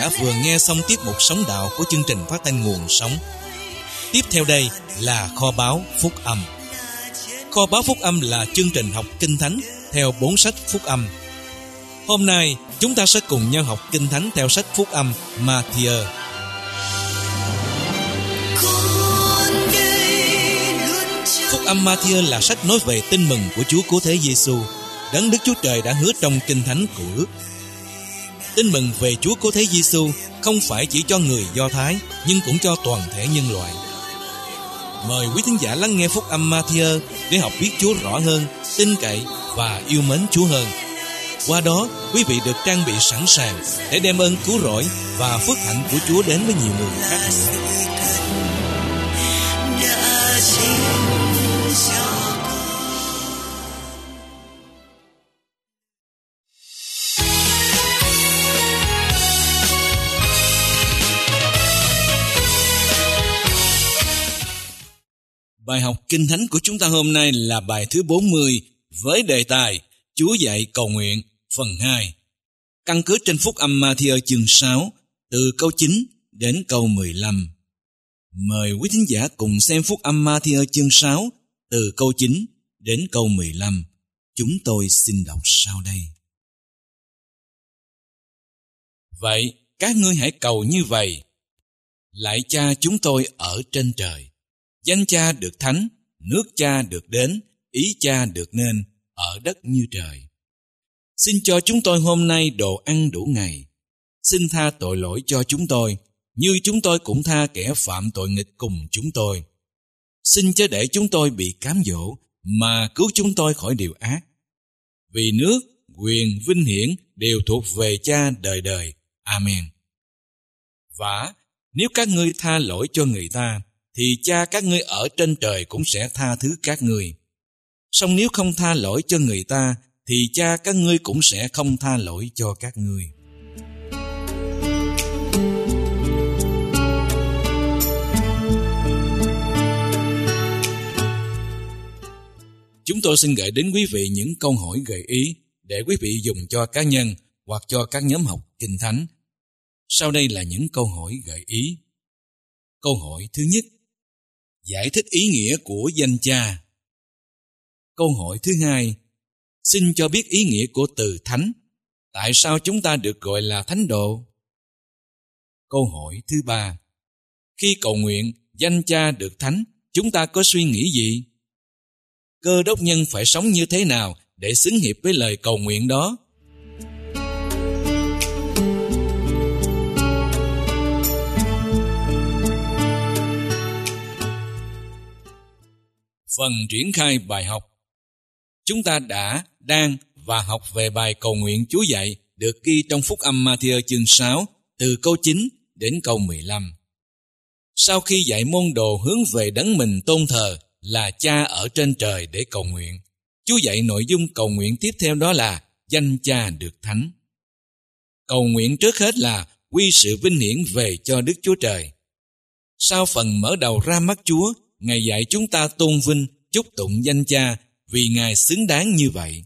giả vừa nghe xong tiết mục Sống Đạo của chương trình phát thanh Nguồn Sống. Tiếp theo đây là Kho báu Phúc Âm. Kho báu Phúc Âm là chương trình học Kinh Thánh theo 4 sách Phúc Âm. Hôm nay chúng ta sẽ cùng nhau học Kinh Thánh theo sách Phúc Âm Ma-thi-ơ. Phúc Âm Ma-thi-ơ là sách nói về tin mừng của Chúa Cứu Thế Giêsu, Đấng Đức Chúa Trời đã hứa trong Kinh Thánh Cựu Ước. Tin mừng về Chúa Cứu Thế Giêsu không phải chỉ cho người Do Thái, nhưng cũng cho toàn thể nhân loại. Mời quý thính giả lắng nghe Phúc Âm Ma-thi-ơ để học biết Chúa rõ hơn, tin cậy và yêu mến Chúa hơn. Qua đó, quý vị được trang bị sẵn sàng để đem ơn cứu rỗi và phước hạnh của Chúa đến với nhiều người khác nữa. Bài học Kinh Thánh của chúng ta hôm nay là bài thứ 40 với đề tài Chúa dạy cầu nguyện phần 2. Căn cứ trên Phúc Âm Ma-thi-ơ chương 6 từ câu 9 đến câu 15. Mời quý thính giả cùng xem Phúc Âm Ma-thi-ơ chương 6 từ câu 9 đến câu 15. Chúng tôi xin đọc sau đây. Vậy các ngươi hãy cầu như vậy: Lạy Cha chúng tôi ở trên trời, danh Cha được thánh, nước Cha được đến, ý Cha được nên, ở đất như trời. Xin cho chúng tôi hôm nay đồ ăn đủ ngày. Xin tha tội lỗi cho chúng tôi, như chúng tôi cũng tha kẻ phạm tội nghịch cùng chúng tôi. Xin chớ để chúng tôi bị cám dỗ, mà cứu chúng tôi khỏi điều ác. Vì nước, quyền, vinh hiển đều thuộc về Cha đời đời. Amen. Vả, nếu các ngươi tha lỗi cho người ta, thì Cha các ngươi ở trên trời cũng sẽ tha thứ các ngươi. Song nếu không tha lỗi cho người ta, thì Cha các ngươi cũng sẽ không tha lỗi cho các ngươi. Chúng tôi xin gửi đến quý vị những câu hỏi gợi ý để quý vị dùng cho cá nhân hoặc cho các nhóm học Kinh Thánh. Sau đây là những câu hỏi gợi ý. Câu hỏi thứ nhất: giải thích ý nghĩa của danh Cha. Câu hỏi thứ hai: xin cho biết ý nghĩa của từ thánh. Tại sao chúng ta được gọi là thánh đồ? Câu hỏi thứ ba: khi cầu nguyện danh Cha được thánh, chúng ta có suy nghĩ gì? Cơ đốc nhân phải sống như thế nào để xứng hiệp với lời cầu nguyện đó? Phần triển khai bài học. Chúng ta đã, đang và học về bài cầu nguyện Chúa dạy được ghi trong Phúc Âm Ma-thi-ơ chương 6 từ câu 9 đến câu 15. Sau khi dạy môn đồ hướng về đấng mình tôn thờ là Cha ở trên trời để cầu nguyện, Chúa dạy nội dung cầu nguyện tiếp theo đó là danh Cha được thánh. Cầu nguyện trước hết là quy sự vinh hiển về cho Đức Chúa Trời. Sau phần mở đầu ra mắt Chúa, Ngài dạy chúng ta tôn vinh, chúc tụng danh Cha vì Ngài xứng đáng như vậy.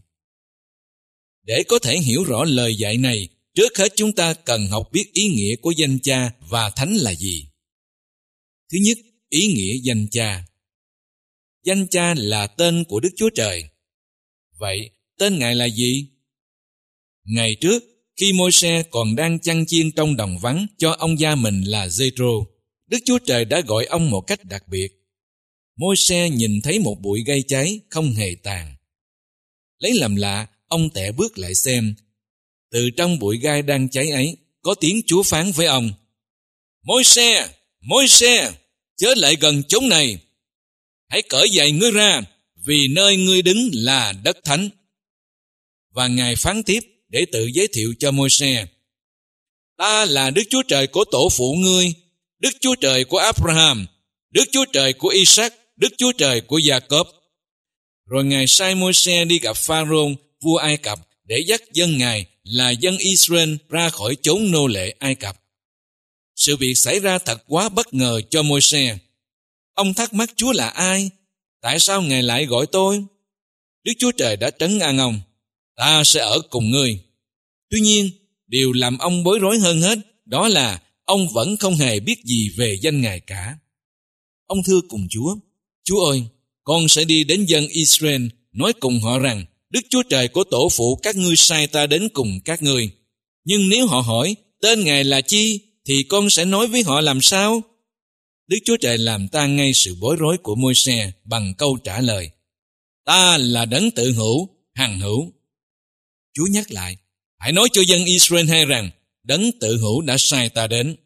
Để có thể hiểu rõ lời dạy này, trước hết chúng ta cần học biết ý nghĩa của danh Cha và thánh là gì. Thứ nhất, ý nghĩa danh Cha. Danh Cha là tên của Đức Chúa Trời. Vậy, tên Ngài là gì? Ngày trước, khi Môi-se còn đang chăn chiên trong đồng vắng cho ông gia mình là Giê-rô, Đức Chúa Trời đã gọi ông một cách đặc biệt. Môi-se nhìn thấy một bụi gây cháy không hề tàn. Lấy làm lạ, ông tẹ bước lại xem. Từ trong bụi gai đang cháy ấy, có tiếng Chúa phán với ông: Môi-se, Môi-se, chớ lại gần chốn này. Hãy cởi giày ngươi ra, vì nơi ngươi đứng là đất thánh. Và Ngài phán tiếp để tự giới thiệu cho Môi-se: Ta là Đức Chúa Trời của tổ phụ ngươi, Đức Chúa Trời của Abraham, Đức Chúa Trời của Isaac, Đức Chúa Trời của Gia-cốp. Rồi Ngài sai Môi-se đi gặp Pharaoh, vua Ai Cập, để dắt dân Ngài là dân Israel ra khỏi chốn nô lệ Ai Cập. Sự việc xảy ra thật quá bất ngờ cho Môi-se. Ông thắc mắc Chúa là ai? Tại sao Ngài lại gọi tôi? Đức Chúa Trời đã trấn an ông: Ta sẽ ở cùng ngươi. Tuy nhiên, điều làm ông bối rối hơn hết đó là ông vẫn không hề biết gì về danh Ngài cả. Ông thưa cùng Chúa, Chúa ơi, con sẽ đi đến dân Israel, nói cùng họ rằng, Đức Chúa Trời của tổ phụ các ngươi sai ta đến cùng các ngươi. Nhưng nếu họ hỏi, tên Ngài là chi, thì con sẽ nói với họ làm sao? Đức Chúa Trời làm tan ngay sự bối rối của Môi-se bằng câu trả lời, ta là đấng tự hữu, hằng hữu. Chúa nhắc lại, hãy nói cho dân Israel hay rằng, đấng tự hữu đã sai ta đến.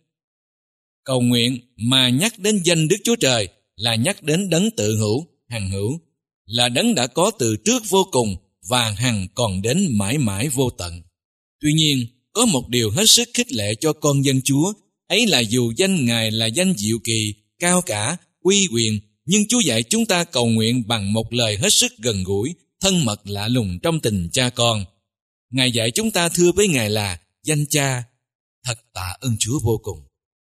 Cầu nguyện mà nhắc đến danh Đức Chúa Trời là nhắc đến đấng tự hữu, hằng hữu, là đấng đã có từ trước vô cùng và hằng còn đến mãi mãi vô tận. Tuy nhiên, có một điều hết sức khích lệ cho con dân Chúa, ấy là dù danh Ngài là danh diệu kỳ, cao cả, uy quyền, nhưng Chúa dạy chúng ta cầu nguyện bằng một lời hết sức gần gũi, thân mật lạ lùng trong tình cha con. Ngài dạy chúng ta thưa với Ngài là danh Cha, thật tạ ơn Chúa vô cùng.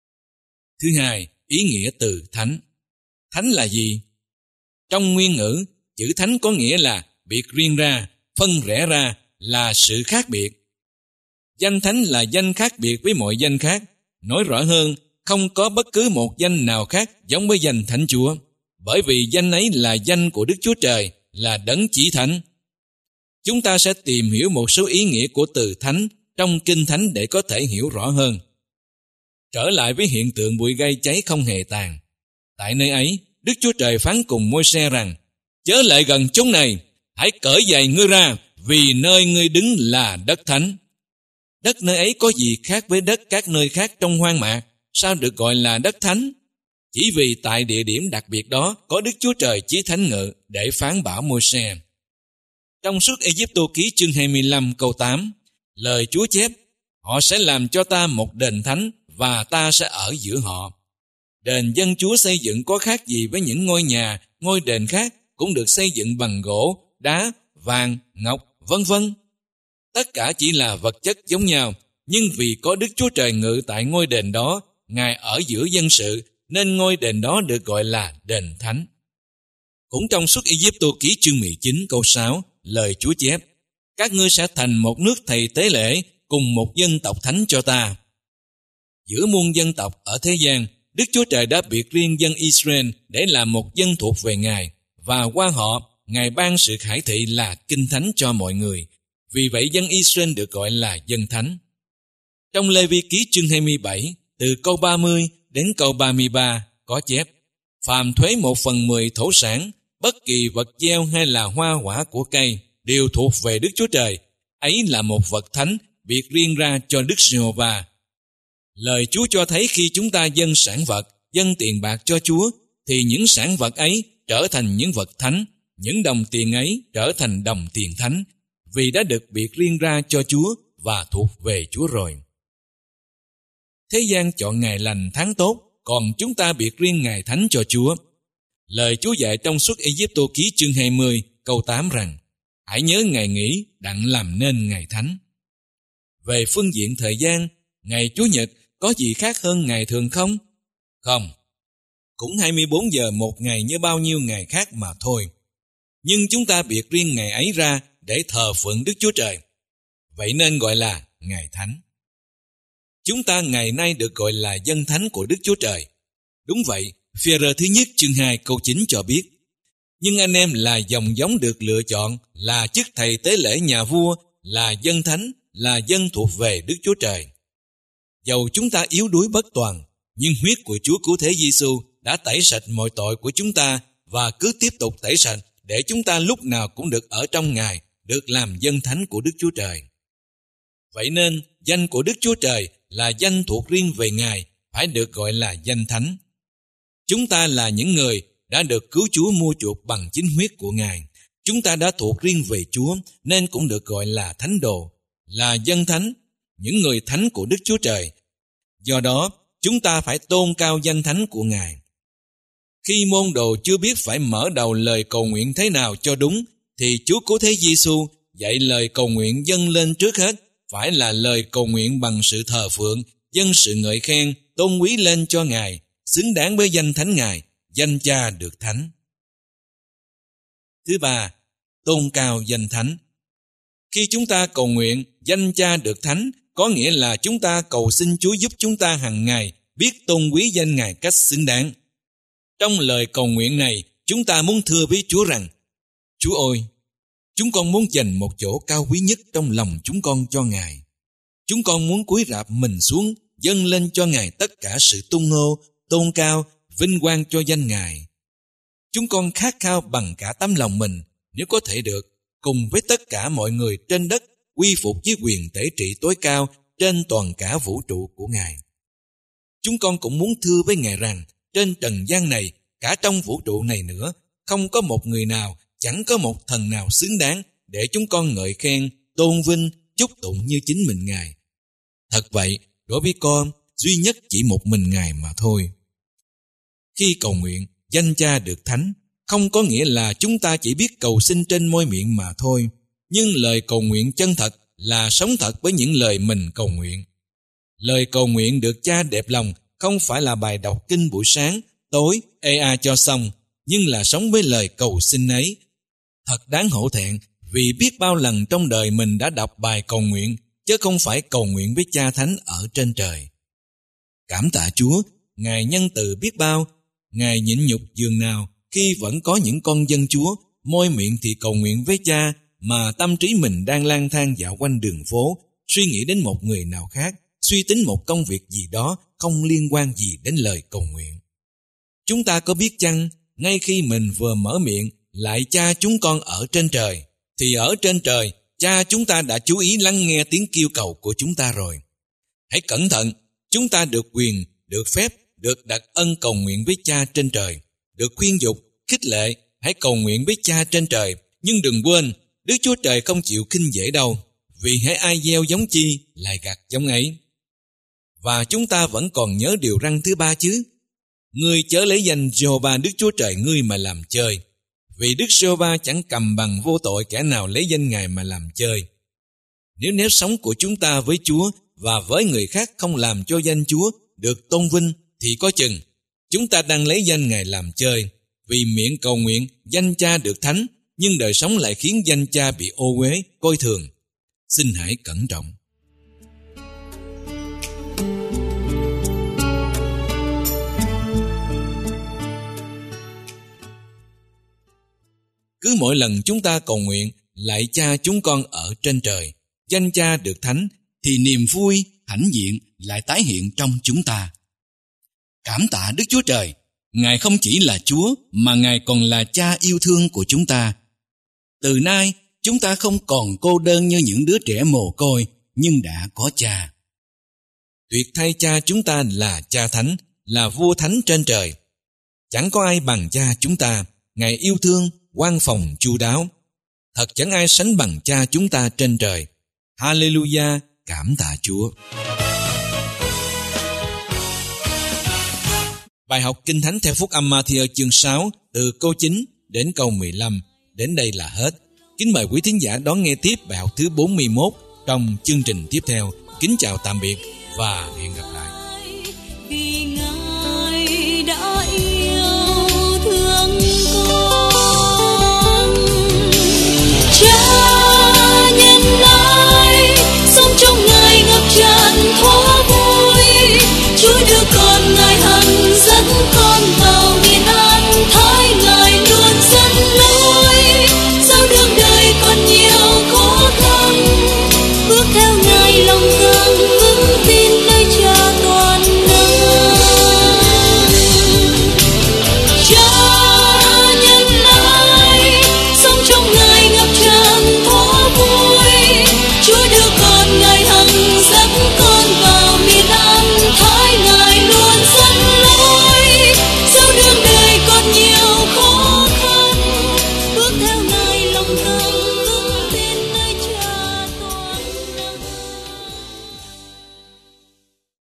Thứ hai, ý nghĩa từ thánh. Thánh là gì? Trong nguyên ngữ, chữ thánh có nghĩa là biệt riêng ra, phân rẽ ra, là sự khác biệt. Danh thánh là danh khác biệt với mọi danh khác. Nói rõ hơn, không có bất cứ một danh nào khác giống với danh Thánh Chúa, bởi vì danh ấy là danh của Đức Chúa Trời, là đấng chỉ thánh. Chúng ta sẽ tìm hiểu một số ý nghĩa của từ thánh trong Kinh Thánh để có thể hiểu rõ hơn. Trở lại với hiện tượng bụi gây cháy không hề tàn. Tại nơi ấy, Đức Chúa Trời phán cùng Môi-se rằng, chớ lại gần chốn này, hãy cởi giày ngươi ra, vì nơi ngươi đứng là đất thánh. Đất nơi ấy có gì khác với đất các nơi khác trong hoang mạc? Sao được gọi là đất thánh? Chỉ vì tại địa điểm đặc biệt đó có Đức Chúa Trời chí thánh ngự để phán bảo Môi-se. Trong Xuất Ê-díp-tô ký chương 25 câu 8, lời Chúa chép, họ sẽ làm cho ta một đền thánh và ta sẽ ở giữa họ. Đền dân Chúa xây dựng có khác gì với những ngôi nhà, ngôi đền khác cũng được xây dựng bằng gỗ, đá, vàng, ngọc, vân vân. Tất cả chỉ là vật chất giống nhau, nhưng vì có Đức Chúa Trời ngự tại ngôi đền đó, Ngài ở giữa dân sự, nên ngôi đền đó được gọi là đền thánh. Cũng trong Xuất Ê-díp-tô ký chương 19 câu 6, lời Chúa chép, các ngươi sẽ thành một nước thầy tế lễ, cùng một dân tộc thánh cho ta. Giữa muôn dân tộc ở thế gian, Đức Chúa Trời đã biệt riêng dân Israel để làm một dân thuộc về Ngài, và qua họ, Ngài ban sự khải thị là kinh thánh cho mọi người. Vì vậy dân Israel được gọi là dân thánh. Trong Lê-vi ký chương 27, từ câu 30 đến câu 33 có chép, phàm thuế 1/10 thổ sản, bất kỳ vật gieo hay là hoa quả của cây đều thuộc về Đức Chúa Trời. Ấy là một vật thánh, biệt riêng ra cho Đức Giê-hô-va. Lời Chúa cho thấy khi chúng ta dâng sản vật, dâng tiền bạc cho Chúa, thì những sản vật ấy trở thành những vật thánh, những đồng tiền ấy trở thành đồng tiền thánh, vì đã được biệt riêng ra cho Chúa và thuộc về Chúa rồi. Thế gian chọn ngày lành tháng tốt, còn chúng ta biệt riêng ngày thánh cho Chúa. Lời Chúa dạy trong Xuất Ê-díp-tô ký chương 20 câu 8 rằng, hãy nhớ ngày nghỉ đặng làm nên ngày thánh. Về phương diện thời gian, ngày Chúa Nhật có gì khác hơn ngày thường không? Không. Cũng 24 giờ một ngày như bao nhiêu ngày khác mà thôi. Nhưng chúng ta biệt riêng ngày ấy ra để thờ phượng Đức Chúa Trời. Vậy nên gọi là ngày thánh. Chúng ta ngày nay được gọi là dân thánh của Đức Chúa Trời. Đúng vậy, Phi-e-rơ thứ nhất chương 2 câu 9 cho biết, nhưng anh em là dòng giống được lựa chọn, là chức thầy tế lễ nhà vua, là dân thánh, là dân thuộc về Đức Chúa Trời. Dầu chúng ta yếu đuối bất toàn, nhưng huyết của Chúa Cứu Thế Giêsu đã tẩy sạch mọi tội của chúng ta và cứ tiếp tục tẩy sạch để chúng ta lúc nào cũng được ở trong Ngài, được làm dân thánh của Đức Chúa Trời. Vậy nên, danh của Đức Chúa Trời là danh thuộc riêng về Ngài, phải được gọi là danh thánh. Chúng ta là những người đã được cứu Chúa mua chuộc bằng chính huyết của Ngài. Chúng ta đã thuộc riêng về Chúa nên cũng được gọi là thánh đồ, là dân thánh, những người thánh của Đức Chúa Trời. Do đó, chúng ta phải tôn cao danh thánh của Ngài. Khi môn đồ chưa biết phải mở đầu lời cầu nguyện thế nào cho đúng, thì Chúa Cứu Thế Giêsu dạy lời cầu nguyện dâng lên trước hết phải là lời cầu nguyện bằng sự thờ phượng, dâng sự ngợi khen, tôn quý lên cho Ngài, xứng đáng với danh thánh Ngài, danh Cha được thánh. Thứ ba, tôn cao danh thánh. Khi chúng ta cầu nguyện danh Cha được thánh, có nghĩa là chúng ta cầu xin Chúa giúp chúng ta hàng ngày biết tôn quý danh Ngài cách xứng đáng. Trong lời cầu nguyện này, chúng ta muốn thưa với Chúa rằng: Chúa ơi, chúng con muốn dành một chỗ cao quý nhất trong lòng chúng con cho Ngài. Chúng con muốn cúi rạp mình xuống, dâng lên cho Ngài tất cả sự tung hô, tôn cao, vinh quang cho danh Ngài. Chúng con khát khao bằng cả tấm lòng mình, nếu có thể được, cùng với tất cả mọi người trên đất, quy phục với quyền tể trị tối cao trên toàn cả vũ trụ của Ngài. Chúng con cũng muốn thưa với Ngài rằng, trên trần gian này, cả trong vũ trụ này nữa, không có một người nào, chẳng có một thần nào xứng đáng để chúng con ngợi khen, tôn vinh, chúc tụng như chính mình Ngài. Thật vậy, đối với con, duy nhất chỉ một mình Ngài mà thôi. Khi cầu nguyện, danh Cha được thánh, không có nghĩa là chúng ta chỉ biết cầu xin trên môi miệng mà thôi, nhưng lời cầu nguyện chân thật là sống thật với những lời mình cầu nguyện. Lời cầu nguyện được Cha đẹp lòng không phải là bài đọc kinh buổi sáng, tối, cho xong, nhưng là sống với lời cầu xin ấy. Thật đáng hổ thẹn vì biết bao lần trong đời mình đã đọc bài cầu nguyện, chứ không phải cầu nguyện với Cha Thánh ở trên trời. Cảm tạ Chúa, Ngài nhân từ biết bao, Ngài nhịn nhục dường nào khi vẫn có những con dân Chúa, môi miệng thì cầu nguyện với Cha, mà tâm trí mình đang lang thang dạo quanh đường phố, suy nghĩ đến một người nào khác, suy tính một công việc gì đó không liên quan gì đến lời cầu nguyện. Chúng ta có biết chăng, ngay khi mình vừa mở miệng, lại Cha chúng con ở trên trời, thì ở trên trời, Cha chúng ta đã chú ý lắng nghe tiếng kêu cầu của chúng ta rồi. Hãy cẩn thận, chúng ta được quyền, được phép, được đặt ân cầu nguyện với Cha trên trời, được khuyên dục, khích lệ, hãy cầu nguyện với Cha trên trời, nhưng đừng quên, Đức Chúa Trời không chịu khinh dễ đâu, vì hễ ai gieo giống chi, lại gặt giống ấy. Và chúng ta vẫn còn nhớ điều răn thứ 3 chứ: ngươi chớ lấy danh Giê-hô-va Đức Chúa Trời ngươi mà làm chơi, vì Đức Giê-hô-va chẳng cầm bằng vô tội kẻ nào lấy danh Ngài mà làm chơi. Nếu nếp sống của chúng ta với Chúa và với người khác không làm cho danh Chúa được tôn vinh, thì có chừng chúng ta đang lấy danh Ngài làm chơi, vì miệng cầu nguyện danh Cha được thánh, nhưng đời sống lại khiến danh Cha bị ô uế, coi thường. Xin hãy cẩn trọng. Cứ mỗi lần chúng ta cầu nguyện lạy Cha chúng con ở trên trời, danh Cha được thánh, thì niềm vui, hãnh diện lại tái hiện trong chúng ta. Cảm tạ Đức Chúa Trời, Ngài không chỉ là Chúa mà Ngài còn là Cha yêu thương của chúng ta. Từ nay, chúng ta không còn cô đơn như những đứa trẻ mồ côi, nhưng đã có Cha. Tuyệt thay Cha chúng ta là Cha Thánh, là Vua Thánh trên trời. Chẳng có ai bằng Cha chúng ta, Ngài yêu thương, quan phòng chu đáo. Thật chẳng ai sánh bằng Cha chúng ta trên trời. Hallelujah, cảm tạ Chúa. Bài học Kinh Thánh theo Phúc âm Ma-thi-ơ chương 6 từ câu 9 đến câu 15 đến đây là hết. Kính mời quý thính giả đón nghe tiếp bài học thứ 41 trong chương trình tiếp theo. Kính chào tạm biệt và hẹn gặp lại.